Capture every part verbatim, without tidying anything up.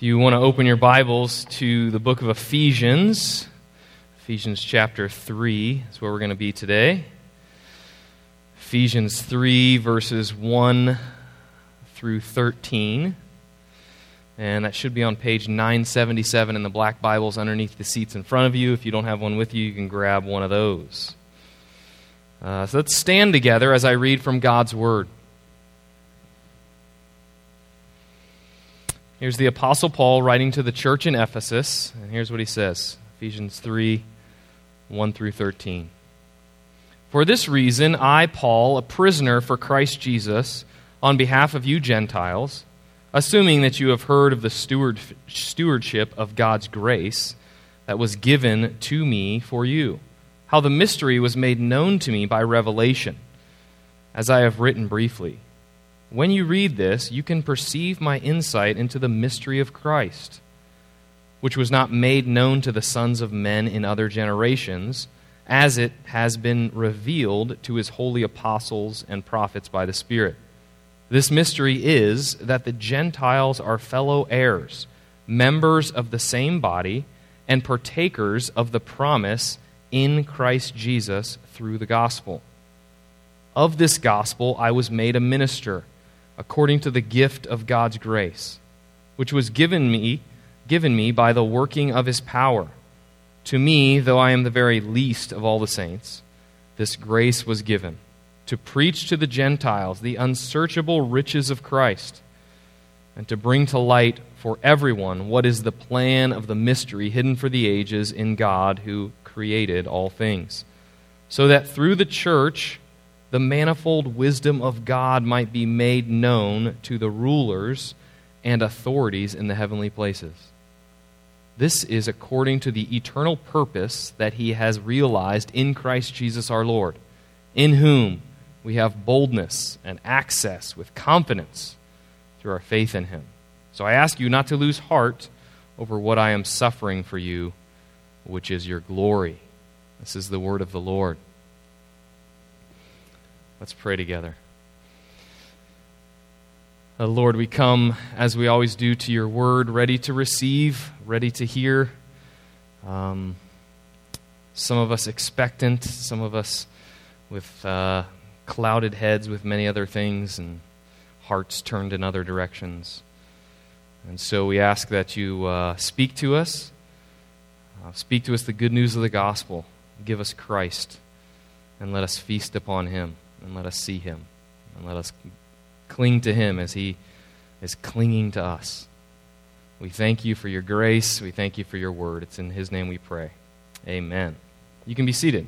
If you want to open your Bibles to the book of Ephesians, Ephesians chapter three is where we're going to be today. Ephesians three, verses one through thirteen. And that should be on page nine seventy-seven in the black Bibles underneath the seats in front of you. If you don't have one with you, you can grab one of those. Uh, so let's stand together as I read from God's Word. Here's the Apostle Paul writing to the church in Ephesus, and here's what he says, Ephesians three, one through thirteen. For this reason, I, Paul, a prisoner for Christ Jesus, on behalf of you Gentiles, assuming that you have heard of the steward, stewardship of God's grace that was given to me for you, how the mystery was made known to me by revelation, as I have written briefly. When you read this, you can perceive my insight into the mystery of Christ, which was not made known to the sons of men in other generations, as it has been revealed to his holy apostles and prophets by the Spirit. This mystery is that the Gentiles are fellow heirs, members of the same body, and partakers of the promise in Christ Jesus through the gospel. Of this gospel I was made a minister, according to the gift of God's grace, which was given me, given me by the working of his power. To me, though I am the very least of all the saints, this grace was given, to preach to the Gentiles the unsearchable riches of Christ, and to bring to light for everyone what is the plan of the mystery hidden for the ages in God who created all things, so that through the church the manifold wisdom of God might be made known to the rulers and authorities in the heavenly places. This is according to the eternal purpose that he has realized in Christ Jesus our Lord, in whom we have boldness and access with confidence through our faith in him. So I ask you not to lose heart over what I am suffering for you, which is your glory. This is the word of the Lord. Let's pray together. Uh, Lord, we come, as we always do, to your word, ready to receive, ready to hear. Um, some of us expectant, some of us with uh, clouded heads with many other things and hearts turned in other directions. And so we ask that you uh, speak to us, uh, speak to us the good news of the gospel, give us Christ, and let us feast upon him. And let us see him, and let us cling to him as he is clinging to us. We thank you for your grace. We thank you for your word. It's in his name we pray. Amen. You can be seated.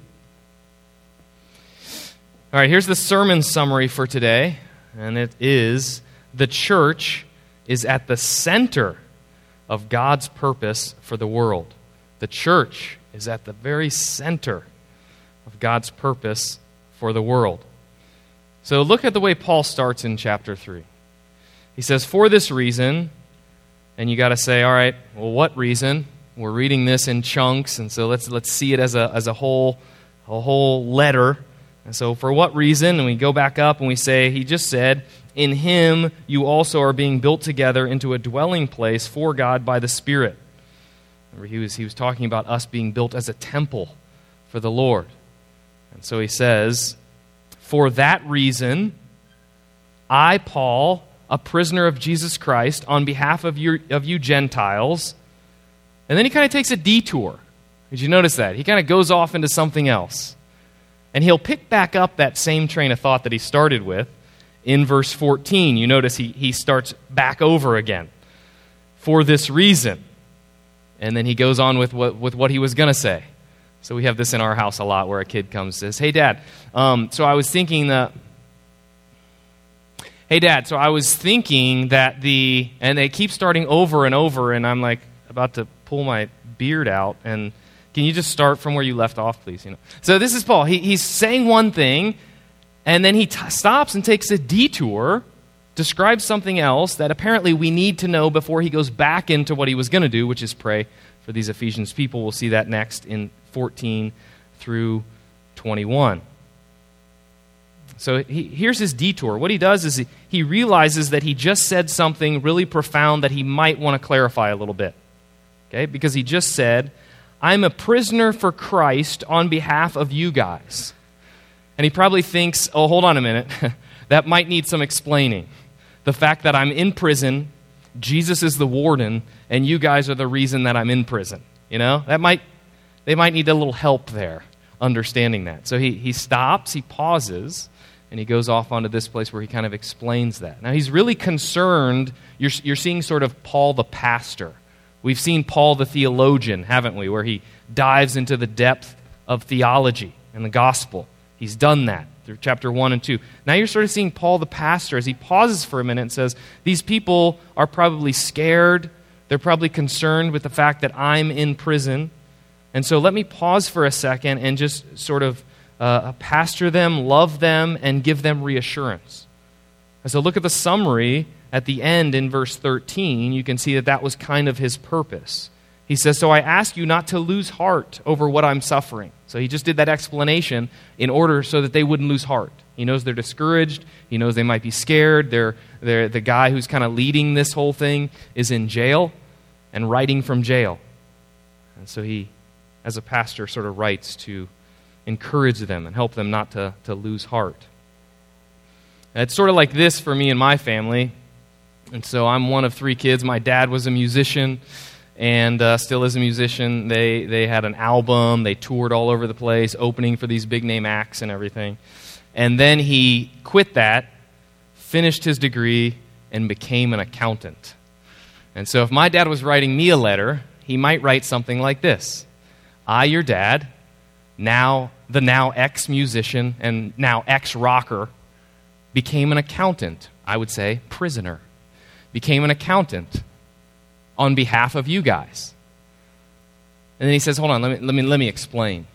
All right, here's the sermon summary for today, and it is, the church is at the center of God's purpose for the world. The church is at the very center of God's purpose for the world. So look at the way Paul starts in chapter three. He says, for this reason, and you got to say, all right, well, what reason? We're reading this in chunks, and so let's let's see it as a as a whole a whole letter. And so for what reason? And we go back up and we say, he just said, in him you also are being built together into a dwelling place for God by the Spirit. Remember, he was he was talking about us being built as a temple for the Lord. And so he says, for that reason, I, Paul, a prisoner of Jesus Christ, on behalf of you, of you Gentiles, and then he kind of takes a detour. Did you notice that? He kind of goes off into something else. And he'll pick back up that same train of thought that he started with in verse fourteen. You notice he, he starts back over again. For this reason. And then he goes on with what, with what he was going to say. So we have this in our house a lot where a kid comes and says, hey, Dad, um, so I was thinking that, hey, Dad, so I was thinking that the, and they keep starting over and over, and I'm like about to pull my beard out, and can you just start from where you left off, please? You know. So this is Paul. He, he's saying one thing, and then he t- stops and takes a detour, describes something else that apparently we need to know before he goes back into what he was going to do, which is pray for these Ephesians people. We'll see that next in fourteen through twenty-one. So he, here's his detour. What he does is he, he realizes that he just said something really profound that he might want to clarify a little bit. Okay? Because he just said, I'm a prisoner for Christ on behalf of you guys. And he probably thinks, oh, hold on a minute. That might need some explaining. The fact that I'm in prison, Jesus is the warden, and you guys are the reason that I'm in prison. You know? That might, they might need a little help there, understanding that. So he, he stops, he pauses, and he goes off onto this place where he kind of explains that. Now, he's really concerned. You're, you're seeing sort of Paul the pastor. We've seen Paul the theologian, haven't we, where he dives into the depth of theology and the gospel. He's done that through chapter one and two. Now you're sort of seeing Paul the pastor as he pauses for a minute and says, these people are probably scared. They're probably concerned with the fact that I'm in prison. And so let me pause for a second and just sort of uh, pastor them, love them, and give them reassurance. And so look at the summary at the end in verse thirteen. You can see that that was kind of his purpose. He says, so I ask you not to lose heart over what I'm suffering. So he just did that explanation in order so that they wouldn't lose heart. He knows they're discouraged. He knows they might be scared. They're, they're, the guy who's kind of leading this whole thing is in jail and writing from jail. And so he, as a pastor, sort of writes to encourage them and help them not to, to lose heart. And it's sort of like this for me and my family. And so I'm one of three kids. My dad was a musician and uh, still is a musician. They they had an album. They toured all over the place, opening for these big-name acts and everything. And then he quit that, finished his degree, and became an accountant. And so if my dad was writing me a letter, he might write something like this. I, your dad, now the now ex-musician and now ex-rocker, became an accountant, I would say prisoner, became an accountant on behalf of you guys. And then he says, hold on, let me let me let me explain.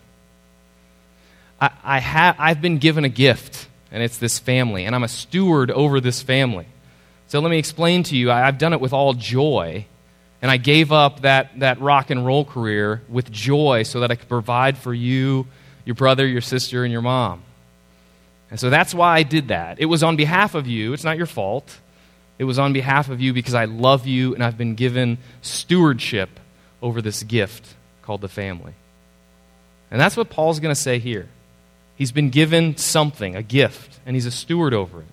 I, I have I've been given a gift, and it's this family, and I'm a steward over this family. So let me explain to you, I, I've done it with all joy, and I gave up that, that rock and roll career with joy so that I could provide for you, your brother, your sister, and your mom. And so that's why I did that. It was on behalf of you. It's not your fault. It was on behalf of you because I love you and I've been given stewardship over this gift called the family. And that's what Paul's going to say here. He's been given something, a gift, and he's a steward over it.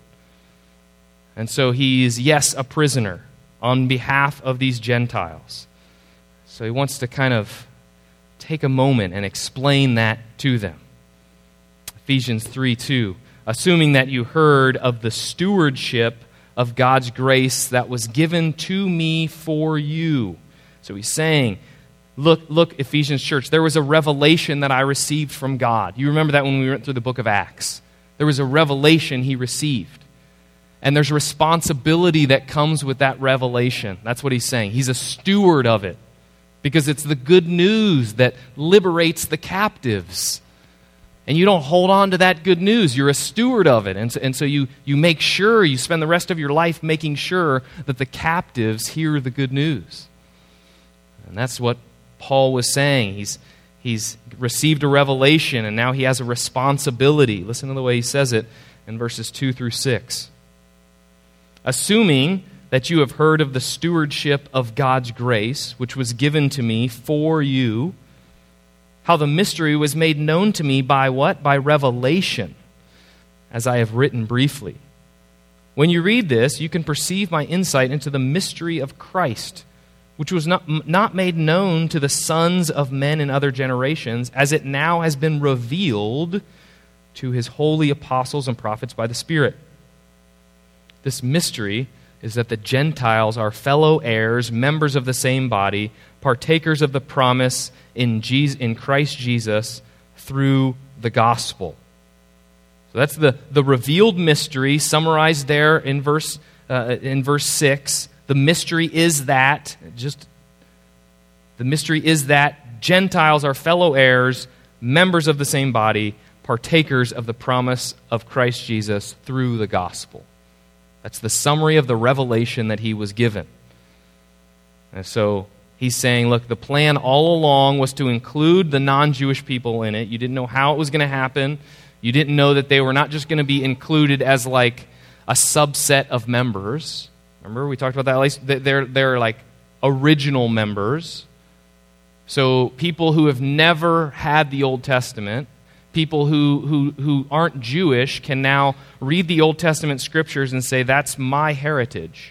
And so he's, yes, a prisoner on behalf of these Gentiles. So he wants to kind of take a moment and explain that to them. Ephesians three two, assuming that you heard of the stewardship of God's grace that was given to me for you. So he's saying, look, look, Ephesians church, there was a revelation that I received from God. You remember that when we went through the book of Acts. There was a revelation he received. And there's responsibility that comes with that revelation. That's what he's saying. He's a steward of it because it's the good news that liberates the captives. And you don't hold on to that good news. You're a steward of it. And so, and so you, you make sure, you spend the rest of your life making sure that the captives hear the good news. And that's what Paul was saying. He's, he's received a revelation, and now he has a responsibility. Listen to the way he says it in verses two through six. Assuming that you have heard of the stewardship of God's grace, which was given to me for you, how the mystery was made known to me by what? By revelation, as I have written briefly. When you read this, you can perceive my insight into the mystery of Christ, which was not, not made known to the sons of men in other generations, as it now has been revealed to his holy apostles and prophets by the Spirit. This mystery is that the Gentiles are fellow heirs, members of the same body, partakers of the promise in Jesus, in Christ Jesus through the gospel. So that's the, the revealed mystery summarized there in verse uh, in verse six. The mystery is that just the mystery is that Gentiles are fellow heirs, members of the same body, partakers of the promise of Christ Jesus through the gospel. That's the summary of the revelation that he was given. And so he's saying, look, the plan all along was to include the non-Jewish people in it. You didn't know how it was going to happen. You didn't know that they were not just going to be included as like a subset of members. Remember, we talked about that. At least they're, they're like original members. So people who have never had the Old Testament, people who, who, who aren't Jewish can now read the Old Testament scriptures and say, that's my heritage.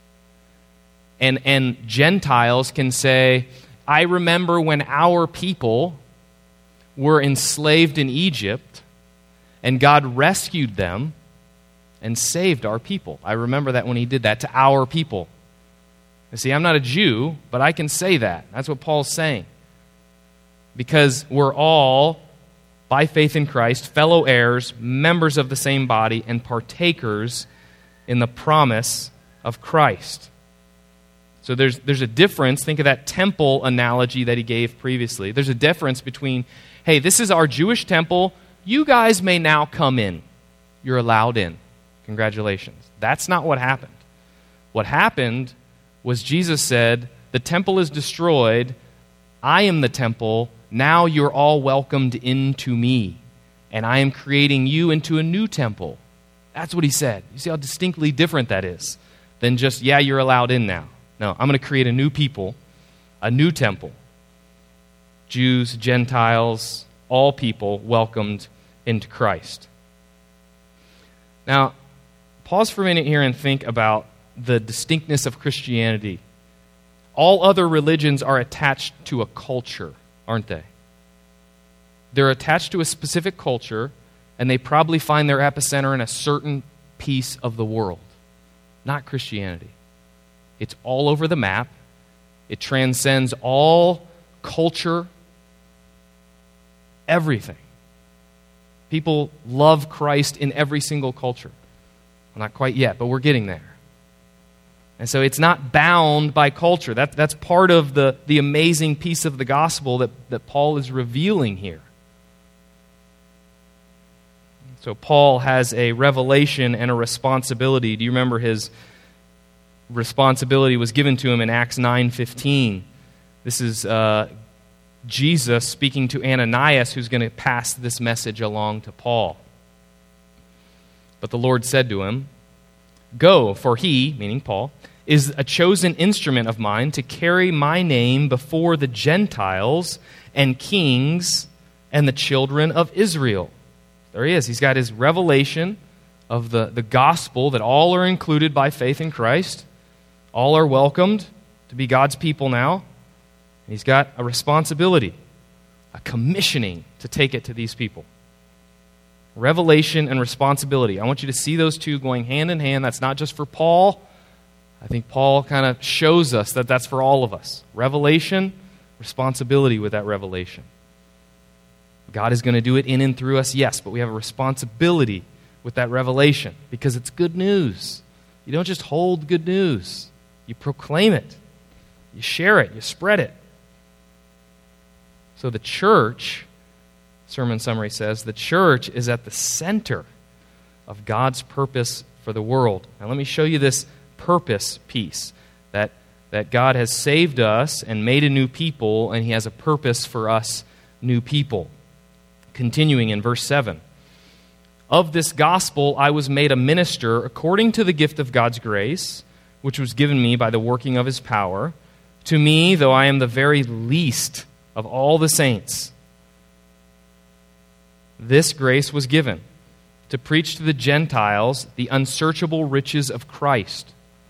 And, and Gentiles can say, I remember when our people were enslaved in Egypt, and God rescued them and saved our people. I remember that when he did that to our people. You see, I'm not a Jew, but I can say that. That's what Paul's saying. Because we're all, by faith in Christ, fellow heirs, members of the same body, and partakers in the promise of Christ. So there's, there's a difference. Think of that temple analogy that he gave previously. There's a difference between, hey, this is our Jewish temple. You guys may now come in. You're allowed in. Congratulations. That's not what happened. What happened was Jesus said, the temple is destroyed. I am the temple. Now you're all welcomed into me. And I am creating you into a new temple. That's what he said. You see how distinctly different that is than just, yeah, you're allowed in now. No, I'm going to create a new people, a new temple. Jews, Gentiles, all people welcomed into Christ. Now, pause for a minute here and think about the distinctness of Christianity. All other religions are attached to a culture, aren't they? They're attached to a specific culture, and they probably find their epicenter in a certain piece of the world. Not Christianity. It's all over the map. It transcends all culture, everything. People love Christ in every single culture. Well, not quite yet, but we're getting there. And so it's not bound by culture. That, that's part of the, the amazing piece of the gospel that, that Paul is revealing here. So Paul has a revelation and a responsibility. Do you remember his responsibility was given to him in Acts nine fifteen? This is uh, Jesus speaking to Ananias, who's going to pass this message along to Paul. But the Lord said to him, "Go, for he," meaning Paul, "is a chosen instrument of mine to carry my name before the Gentiles and kings and the children of Israel." There he is. He's got his revelation of the, the gospel that all are included by faith in Christ. All are welcomed to be God's people now. And he's got a responsibility, a commissioning to take it to these people. Revelation and responsibility. I want you to see those two going hand in hand. That's not just for Paul. I think Paul kind of shows us that that's for all of us. Revelation, responsibility with that revelation. God is going to do it in and through us, yes, but we have a responsibility with that revelation because it's good news. You don't just hold good news. You proclaim it. You share it. You spread it. So the church, sermon summary says, the church is at the center of God's purpose for the world. Now let me show you this purpose piece, that, that God has saved us and made a new people, and he has a purpose for us new people. Continuing in verse seven. "Of this gospel I was made a minister according to the gift of God's grace, which was given me by the working of his power. To me, though I am the very least of all the saints, this grace was given, to preach to the Gentiles the unsearchable riches of Christ,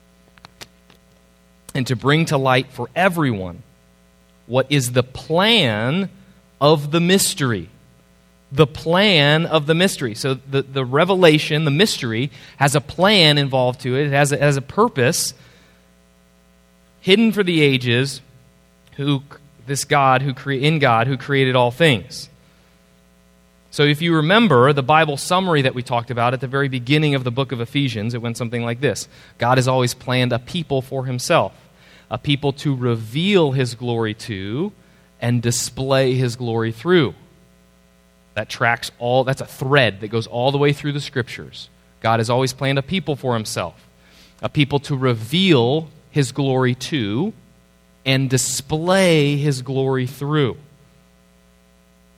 and to bring to light for everyone what is the plan of the mystery." The plan of the mystery. So the, the revelation, the mystery, has a plan involved to it. It has a, has a purpose hidden for the ages, who this God, who cre- in God, who created all things. So if you remember the Bible summary that we talked about at the very beginning of the book of Ephesians, it went something like this. God has always planned a people for himself, a people to reveal his glory to and display his glory through. That tracks all, that's a thread that goes all the way through the Scriptures. God has always planned a people for himself, a people to reveal his glory to and display his glory through.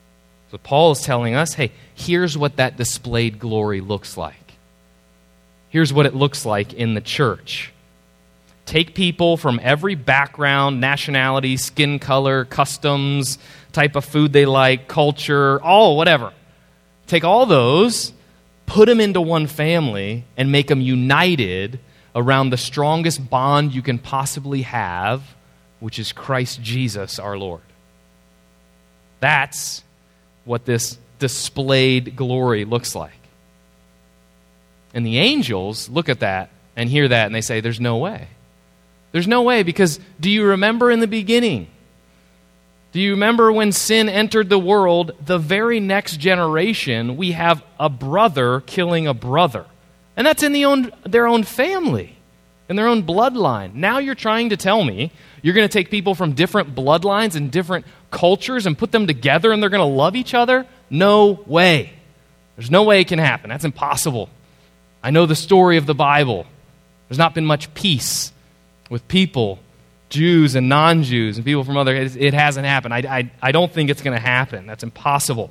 So Paul is telling us, hey, here's what that displayed glory looks like. Here's what it looks like in the church. Take people from every background, nationality, skin color, customs, type of food they like, culture, all whatever. Take all those, put them into one family, and make them united around the strongest bond you can possibly have, which is Christ Jesus our Lord. That's what this displayed glory looks like. And the angels look at that and hear that and they say, there's no way. There's no way, because do you remember in the beginning? Do you remember when sin entered the world, the very next generation, we have a brother killing a brother. And that's in the own, their own family, in their own bloodline. Now you're trying to tell me you're going to take people from different bloodlines and different cultures and put them together and they're going to love each other? No way. There's no way it can happen. That's impossible. I know the story of the Bible. There's not been much peace with people, Jews and non-Jews and people from other... It, it hasn't happened. I, I, I don't think it's going to happen. That's impossible.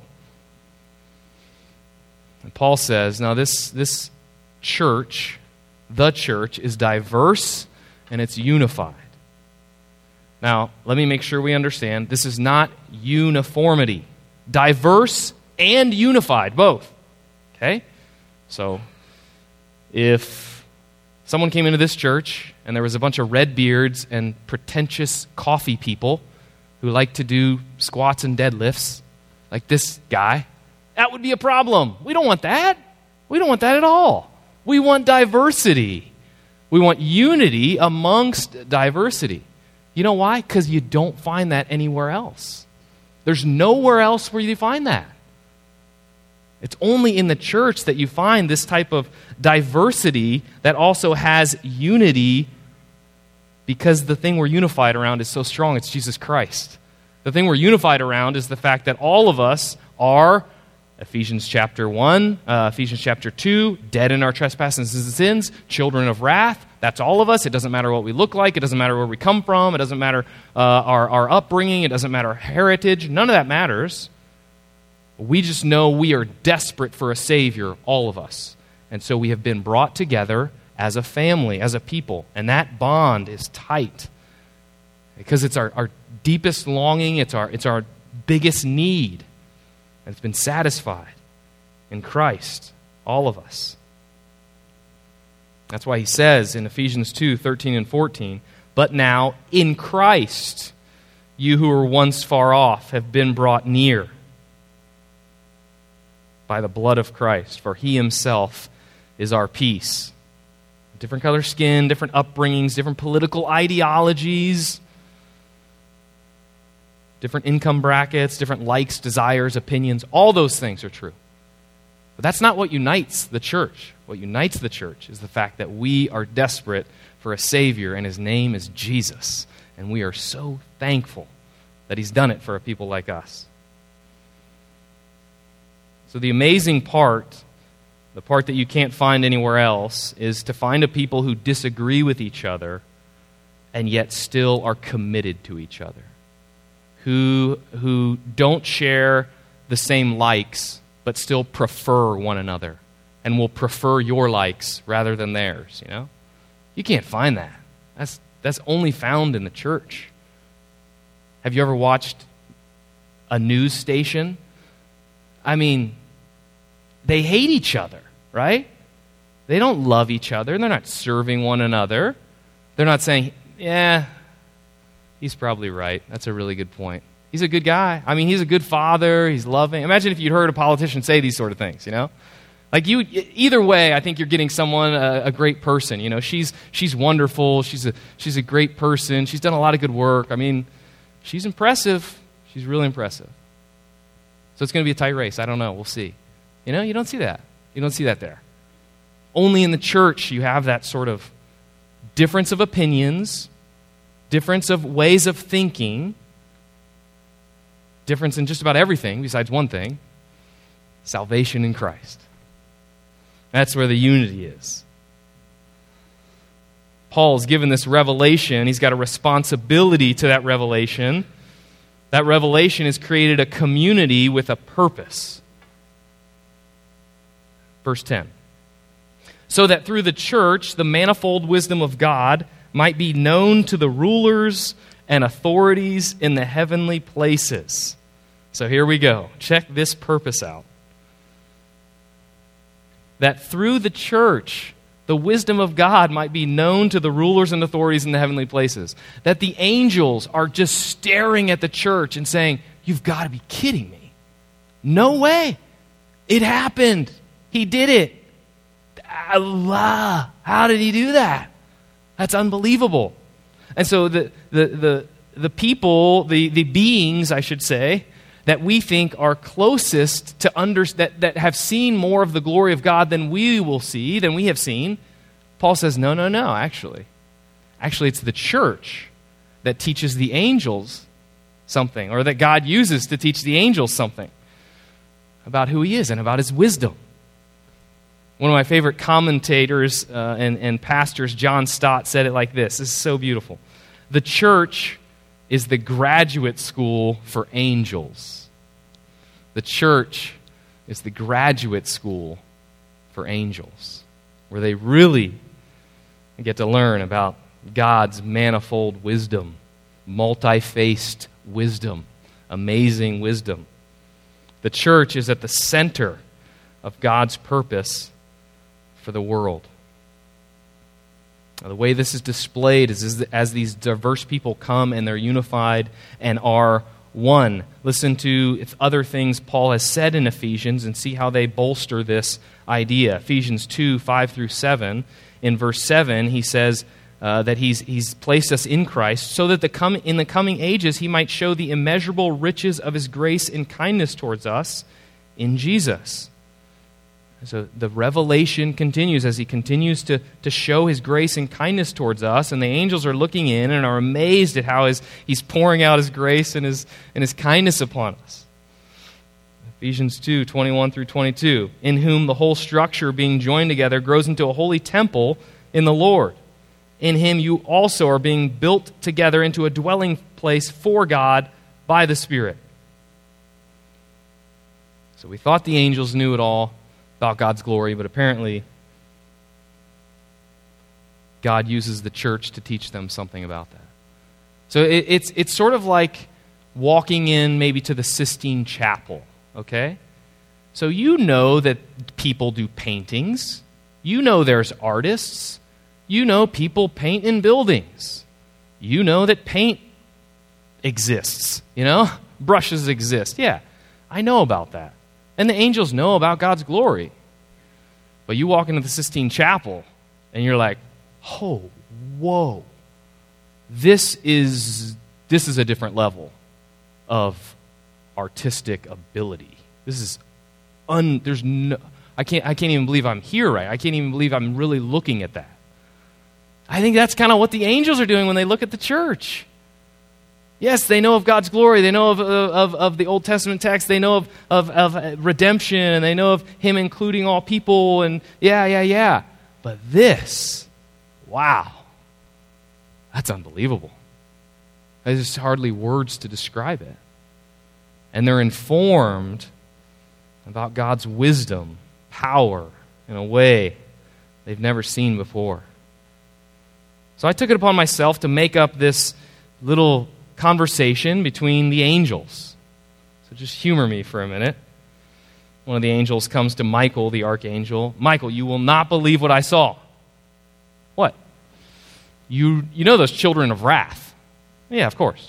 And Paul says, now this, this church, the church, is diverse and it's unified. Now, let me make sure we understand, this is not uniformity. Diverse and unified, both. Okay? So, if someone came into this church and there was a bunch of red beards and pretentious coffee people who like to do squats and deadlifts, like this guy, that would be a problem. We don't want that. We don't want that at all. We want diversity. We want unity amongst diversity. You know why? Because you don't find that anywhere else. There's nowhere else where you find that. It's only in the church that you find this type of diversity that also has unity, because the thing we're unified around is so strong. It's Jesus Christ. The thing we're unified around is the fact that all of us are, Ephesians chapter one, uh, Ephesians chapter two, dead in our trespasses and sins, children of wrath. That's all of us. It doesn't matter what we look like. It doesn't matter where we come from. It doesn't matter uh, our, our upbringing. It doesn't matter our heritage. None of that matters. We just know we are desperate for a Savior, all of us. And so we have been brought together as a family, as a people. And that bond is tight because it's our, our deepest longing. It's our, it's our biggest need. And it's been satisfied in Christ, all of us. That's why he says in Ephesians two, thirteen and fourteen, but now in Christ, you who were once far off have been brought near by the blood of Christ, for he himself is our peace. Different color skin, different upbringings, different political ideologies, different income brackets, different likes, desires, opinions, all those things are true. But that's not what unites the church. What unites the church is the fact that we are desperate for a Savior, and his name is Jesus. And we are so thankful that he's done it for a people like us. So the amazing part, the part that you can't find anywhere else, is to find a people who disagree with each other and yet still are committed to each other. Who, who don't share the same likes, but still prefer one another and will prefer your likes rather than theirs, you know? You can't find that. That's, that's only found in the church. Have you ever watched a news station? I mean, they hate each other, right? They don't love each other. They're not serving one another. They're not saying, yeah, he's probably right. That's a really good point. He's a good guy. I mean, he's a good father. He's loving. Imagine if you'd heard a politician say these sort of things, you know? Like you, either way, I think you're getting someone, a, a great person. You know, she's she's wonderful. She's a she's a great person. She's done a lot of good work. I mean, she's impressive. She's really impressive. So it's going to be a tight race. I don't know. We'll see. You know, you don't see that. You don't see that there. Only in the church you have that sort of difference of opinions, difference of ways of thinking, difference in just about everything besides one thing, salvation in Christ. That's where the unity is. Paul's given this revelation. He's got a responsibility to that revelation. That revelation has created a community with a purpose. Verse ten. So that through the church, the manifold wisdom of God might be known to the rulers and authorities in the heavenly places. So here we go. Check this purpose out. That through the church, the wisdom of God might be known to the rulers and authorities in the heavenly places. That the angels are just staring at the church and saying, "You've got to be kidding me. No way. It happened. He did it. Allah, how did he do that? That's unbelievable." And so the the the, the people, the, the beings, I should say, that we think are closest to under, that, that have seen more of the glory of God than we will see, than we have seen, Paul says, no, no, no, actually. Actually, it's the church that teaches the angels something, or that God uses to teach the angels something about who he is and about his wisdom. One of my favorite commentators uh, and, and pastors, John Stott, said it like this. This is so beautiful. The church is the graduate school for angels. The church is the graduate school for angels, where they really get to learn about God's manifold wisdom, multi-faced wisdom, amazing wisdom. The church is at the center of God's purpose for the world. Now, the way this is displayed is, is as these diverse people come and they're unified and are one. Listen to other things Paul has said in Ephesians and see how they bolster this idea. Ephesians two, five through seven. In verse seven, he says uh, that he's, he's placed us in Christ so that the com- in the coming ages he might show the immeasurable riches of his grace and kindness towards us in Jesus. So the revelation continues as he continues to, to show his grace and kindness towards us, and the angels are looking in and are amazed at how his, he's pouring out his grace and his, and his kindness upon us. Ephesians two, twenty-one through twenty-two, in whom the whole structure being joined together grows into a holy temple in the Lord. In him you also are being built together into a dwelling place for God by the Spirit. So we thought the angels knew it all about God's glory, but apparently God uses the church to teach them something about that. So it, it's it's sort of like walking in maybe to the Sistine Chapel, okay? So you know that people do paintings. You know there's artists. You know people paint in buildings. You know that paint exists, you know? Brushes exist. Yeah, I know about that. And the angels know about God's glory. But you walk into the Sistine Chapel, and you're like, oh, whoa. This is, this is a different level of artistic ability. This is, un, there's no, I can't, I can't even believe I'm here, right? I can't even believe I'm really looking at that. I think that's kind of what the angels are doing when they look at the church. Yes, they know of God's glory. They know of, of, of the Old Testament text. They know of, of, of redemption. And they know of him including all people. And yeah, yeah, yeah. But this, wow, that's unbelievable. There's just hardly words to describe it. And they're informed about God's wisdom, power, in a way they've never seen before. So I took it upon myself to make up this little conversation between the angels. So just humor me for a minute. One of the angels comes to Michael, the archangel. Michael, you will not believe what I saw. What? You you know those children of wrath. Yeah, of course.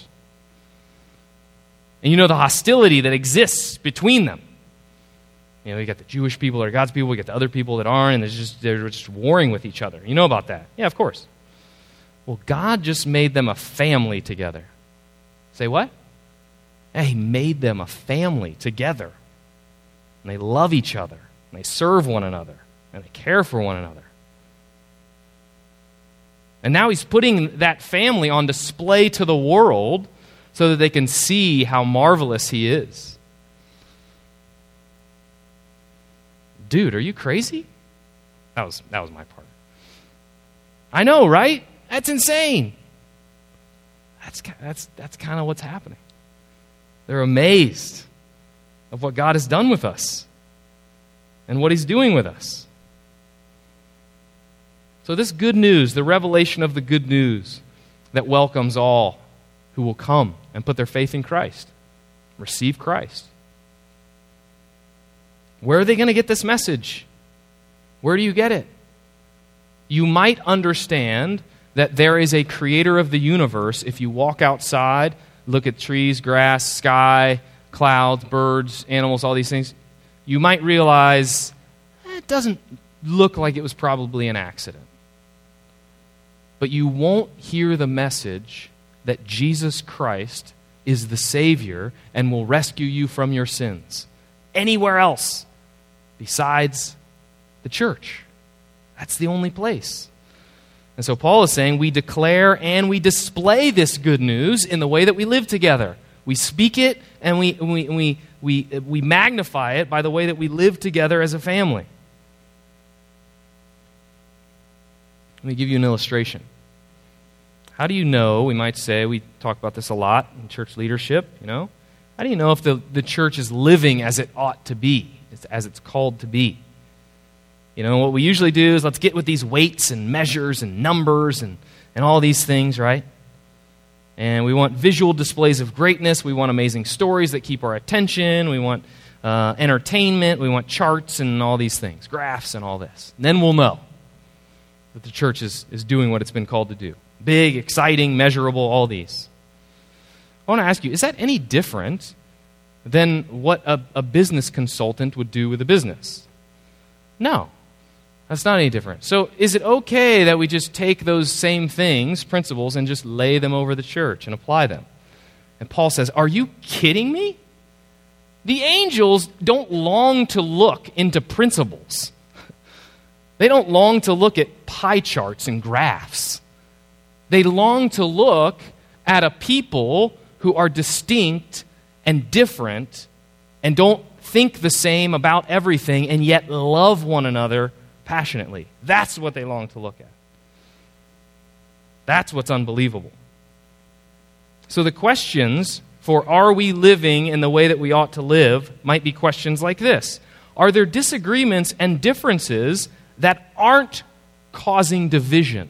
And you know the hostility that exists between them. You know, you got the Jewish people that are God's people, you got the other people that aren't, and they're just, they're just warring with each other. You know about that. Yeah, of course. Well, God just made them a family together. Say what? Yeah, he made them a family together. And they love each other. And they serve one another. And they care for one another. And now he's putting that family on display to the world so that they can see how marvelous he is. Dude, are you crazy? That was, that was my part. I know, right? That's insane. That's that's that's kind of what's happening. They're amazed of what God has done with us and what He's doing with us. So this good news, the revelation of the good news that welcomes all who will come and put their faith in Christ, receive Christ. Where are they going to get this message? Where do you get it? You might understand that there is a creator of the universe if you walk outside, look at trees, grass, sky, clouds, birds, animals, all these things. You might realize eh, it doesn't look like it was probably an accident. But you won't hear the message that Jesus Christ is the Savior and will rescue you from your sins anywhere else besides the church. That's the only place. And so Paul is saying we declare and we display this good news in the way that we live together. We speak it and we, we, we, we, we magnify it by the way that we live together as a family. Let me give you an illustration. How do you know, we might say, we talk about this a lot in church leadership, you know, how do you know if the, the church is living as it ought to be, as it's called to be? You know, what we usually do is let's get with these weights and measures and numbers and, and all these things, right? And we want visual displays of greatness. We want amazing stories that keep our attention. We want uh, entertainment. We want charts and all these things, graphs and all this. And then we'll know that the church is, is doing what it's been called to do. Big, exciting, measurable, all these. I want to ask you, is that any different than what a, a business consultant would do with a business? No. That's not any different. So is it okay that we just take those same things, principles, and just lay them over the church and apply them? And Paul says, are you kidding me? The angels don't long to look into principles. They don't long to look at pie charts and graphs. They long to look at a people who are distinct and different and don't think the same about everything and yet love one another passionately. That's what they long to look at. That's what's unbelievable. So the questions for are we living in the way that we ought to live might be questions like this. Are there disagreements and differences that aren't causing division?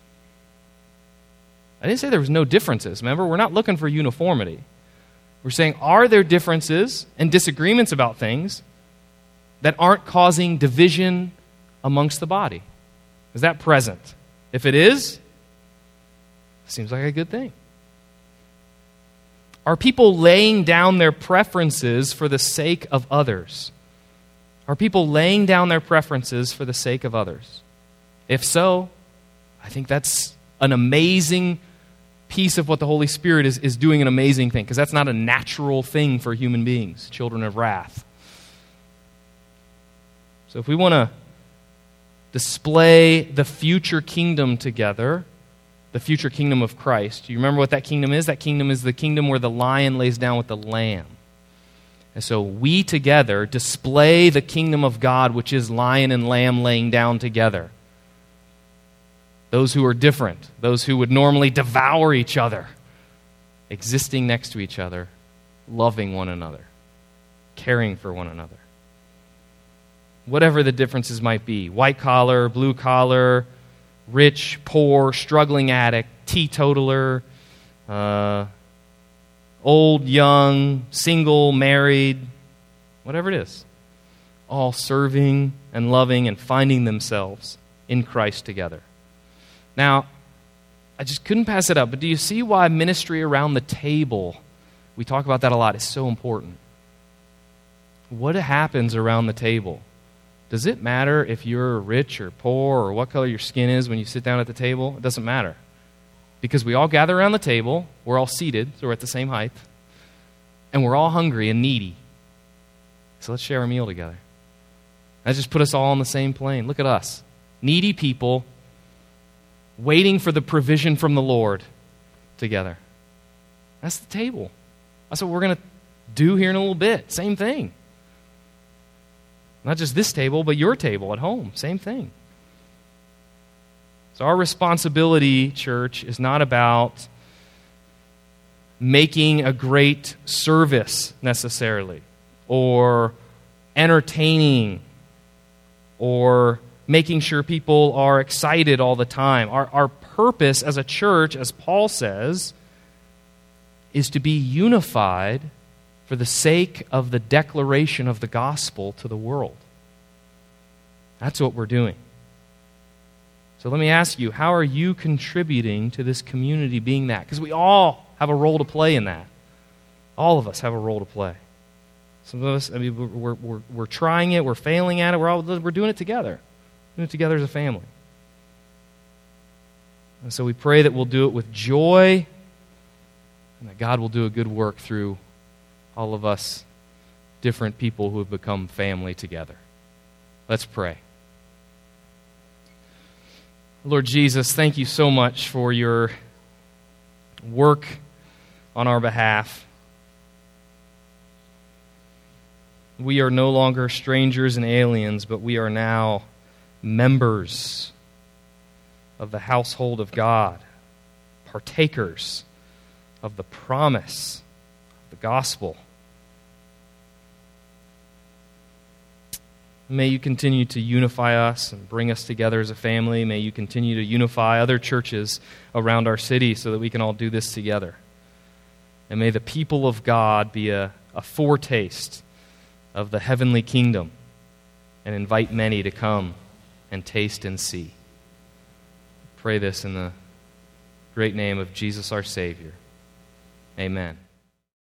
I didn't say there was no differences. Remember, we're not looking for uniformity. We're saying, are there differences and disagreements about things that aren't causing division amongst the body? Is that present? If it is, seems like a good thing. Are people laying down their preferences for the sake of others? Are people laying down their preferences for the sake of others? If so, I think that's an amazing piece of what the Holy Spirit is, is doing an amazing thing, because that's not a natural thing for human beings, children of wrath. So if we want to display the future kingdom together, the future kingdom of Christ, do you remember what that kingdom is? That kingdom is the kingdom where the lion lays down with the lamb. And so we together display the kingdom of God, which is lion and lamb laying down together. Those who are different, those who would normally devour each other, existing next to each other, loving one another, caring for one another. Whatever the differences might be, white collar, blue collar, rich, poor, struggling addict, teetotaler, uh, old, young, single, married, whatever it is, all serving and loving and finding themselves in Christ together. Now, I just couldn't pass it up, but do you see why ministry around the table, we talk about that a lot, is so important? What happens around the table? Does it matter if you're rich or poor or what color your skin is when you sit down at the table? It doesn't matter. Because we all gather around the table, we're all seated, so we're at the same height, and we're all hungry and needy. So let's share a meal together. That just put us all on the same plane. Look at us. Needy people waiting for the provision from the Lord together. That's the table. That's what we're going to do here in a little bit. Same thing. Not just this table, but your table at home. Same thing. So our responsibility, church, is not about making a great service necessarily, or entertaining, or making sure people are excited all the time. Our, our purpose as a church, as Paul says, is to be unified for the sake of the declaration of the gospel to the world. That's what we're doing. So let me ask you, how are you contributing to this community being that? Because we all have a role to play in that. All of us have a role to play. Some of us, I mean, we're, we're, we're trying it, we're failing at it, we're, all, we're doing it together. Doing it together as a family. And so we pray that we'll do it with joy, and that God will do a good work through all of us different people who have become family together. Let's pray. Lord Jesus, thank you so much for your work on our behalf. We are no longer strangers and aliens, but we are now members of the household of God, partakers of the promise of the gospel. May you continue to unify us and bring us together as a family. May you continue to unify other churches around our city so that we can all do this together. And may the people of God be a, a foretaste of the heavenly kingdom and invite many to come and taste and see. Pray this in the great name of Jesus our Savior. Amen.